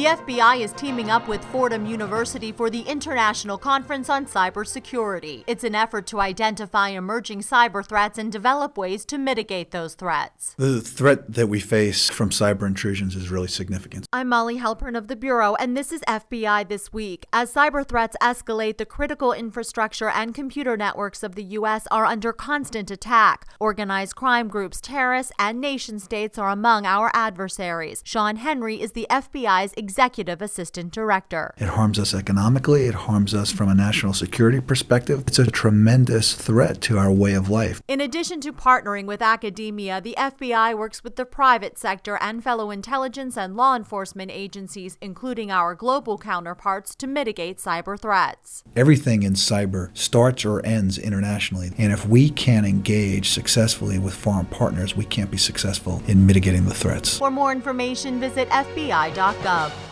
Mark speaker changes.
Speaker 1: The FBI is teaming up with Fordham University for the International Conference on Cybersecurity. It's an effort to identify emerging cyber threats and develop ways to mitigate those threats.
Speaker 2: The threat that we face from cyber intrusions is really significant.
Speaker 1: I'm Molly Halpern of the Bureau, and this is FBI This Week. As cyber threats escalate, the critical infrastructure and computer networks of the U.S. are under constant attack. Organized crime groups, terrorists, and nation-states are among our adversaries. Sean Henry is the FBI's Executive Assistant Director.
Speaker 2: It harms us economically. It harms us from a national security perspective. It's a tremendous threat to our way of life.
Speaker 1: In addition to partnering with academia, the FBI works with the private sector and fellow intelligence and law enforcement agencies, including our global counterparts, to mitigate cyber threats.
Speaker 2: Everything in cyber starts or ends internationally, and if we can't engage successfully with foreign partners, we can't be successful in mitigating the threats.
Speaker 1: For more information, visit FBI.gov.